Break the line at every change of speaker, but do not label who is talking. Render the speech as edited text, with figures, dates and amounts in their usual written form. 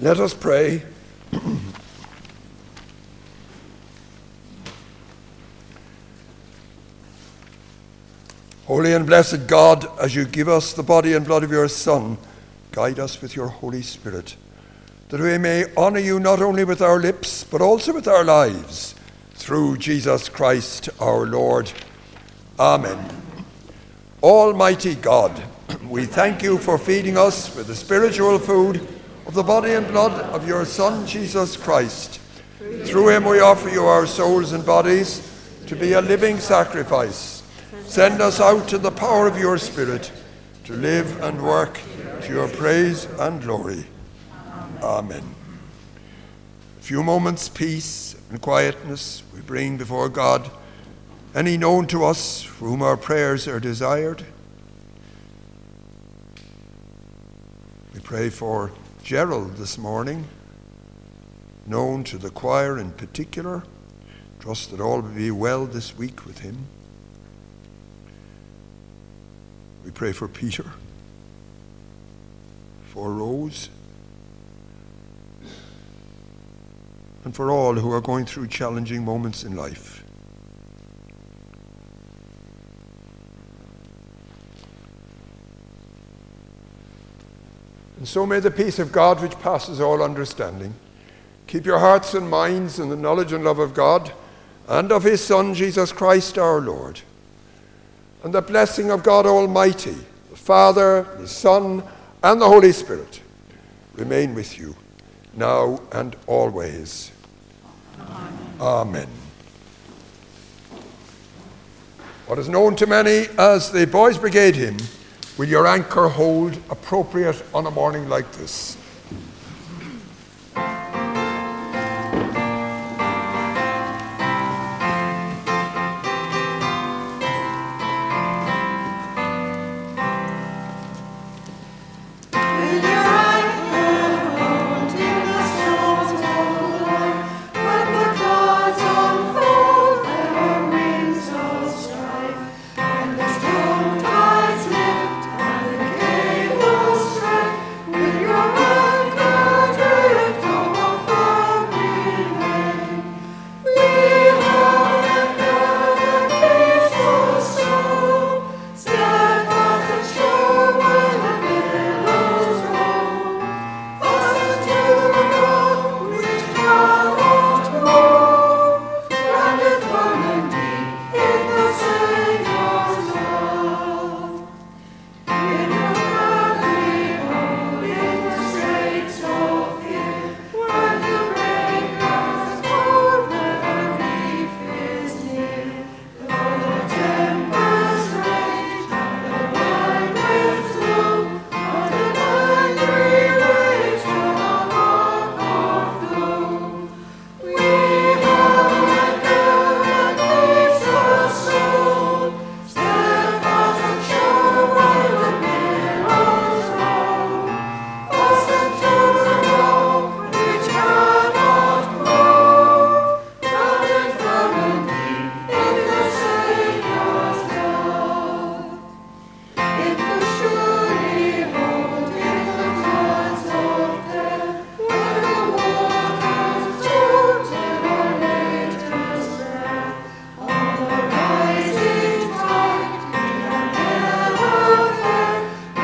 Let us pray. Holy and blessed God, as you give us the body and blood of your Son, guide us with your Holy Spirit, that we may honor you not only with our lips, but also with our lives, through Jesus Christ our Lord. Amen. Almighty God, we thank you for feeding us with the spiritual food of the body and blood of your Son, Jesus Christ. Through him we offer you our souls and bodies to be a living sacrifice. Send us out to the power of your Spirit to live and work to your praise and glory. Amen. A few moments' peace and quietness we bring before God, any known to us for whom our prayers are desired. We pray for Gerald this morning, known to the choir in particular. Trust that all will be well this week with him. We pray for Peter, for Rose, and for all who are going through challenging moments in life. And so may the peace of God, which passes all understanding, keep your hearts and minds in the knowledge and love of God and of his Son, Jesus Christ our Lord. And the blessing of God Almighty, the Father, the Son, and the Holy Spirit remain with you now and always. Amen. Amen. What is known to many as the Boys' Brigade hymn, will your anchor hold appropriate on a morning like this?